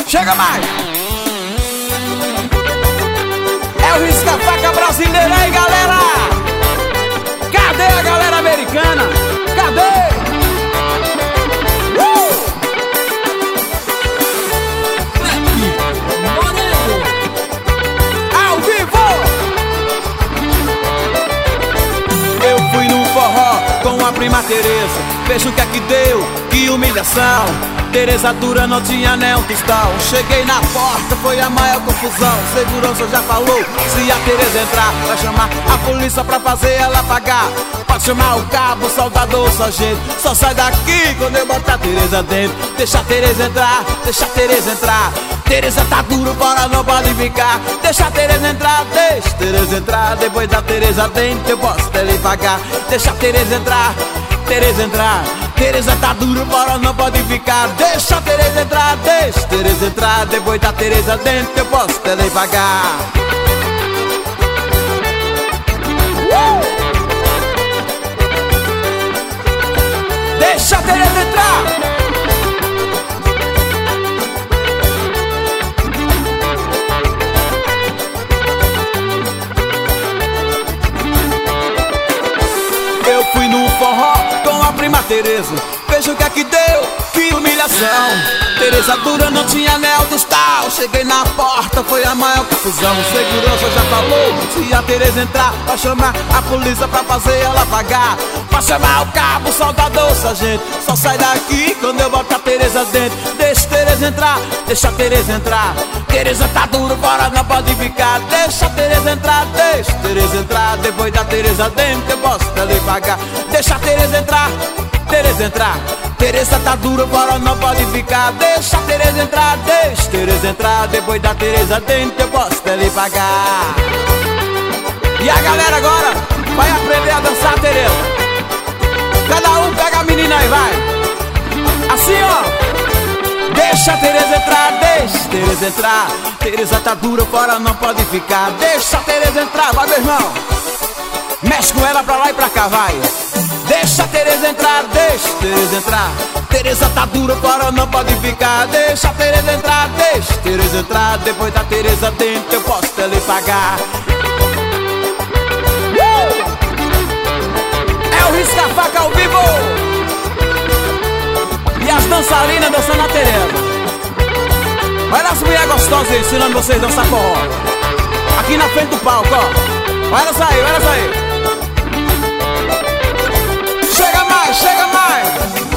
Chega mais! É o risca-faca brasileiro aí, galera! Cadê a galera americana? Cadê? Ao vivo! Eu fui num forró com a prima Tereza. Veja o que é que deu, que humilhação. Tereza dura, não tinha nem um tostão. Cheguei na porta, foi a maior confusão. Segurança já falou, se a Tereza entrar, vai chamar a polícia pra fazer ela pagar. Pode chamar o cabo, o soldado ou o sargento. Só sai daqui quando eu botar a Tereza dentro. Deixa a Tereza entrar, deixa a Tereza entrar. Tereza tá duro, bora, não pode ficar. Deixa a Tereza entrar, deixa a Tereza entrar. Depois da Tereza dentro, eu posso até lhe pagar. Deixa a Tereza entrar, Tereza entrar. Tereza tá duro, bora, não pode ficar. Deixa a Tereza entrar, deixa a Tereza entrar. Depois da Tereza dentro, eu posso até lhe pagar. Deixa a Tereza entrar. Eu fui no forró com a prima Tereza. Veja o que é que deu, que humilhação. Tereza dura, não tinha anel dos tal. Cheguei na porta, foi a maior confusão. Segurança já falou, se a Tereza entrar, vai chamar a polícia pra fazer ela pagar. Vai chamar o cabo, o soldado ou o sargento. Só sai daqui quando eu botar a Tereza dentro. Deixa a Tereza entrar, deixa a Tereza entrar. Tereza tá duro, bora, não pode ficar. Deixa a Tereza entrar, deixa a Tereza entrar. Depois da Tereza dentro, eu posso até lhe pagar. Deixa a Tereza entrar, Tereza entrar. Tereza tá dura, bora, não pode ficar. Deixa a Tereza entrar, deixa a Tereza entrar. Depois da Tereza dentro, eu posso até lhe pagar. E a galera agora vai aprender a dançar, Tereza. Cada um pega a menina e vai. Assim, ó. Deixa a Tereza entrar, deixa a Tereza entrar. Tereza tá dura, fora não pode ficar. Deixa a Tereza entrar, vai, meu irmão. Mexe com ela pra lá e pra cá, vai. Deixa a Tereza entrar, deixa a Tereza entrar. Tereza tá dura, fora não pode ficar. Deixa a Tereza entrar, deixa a Tereza entrar. Depois da Tereza dentro, eu posso até lhe pagar. É o risca-faca ao vivo. E as dançarinas dançando a Tereza. Olha as mulheres gostosas aí, ensinando vocês a dançar forró. Aqui na frente do palco, ó. Olha elas aí, olha elas aí. Chega mais, chega mais.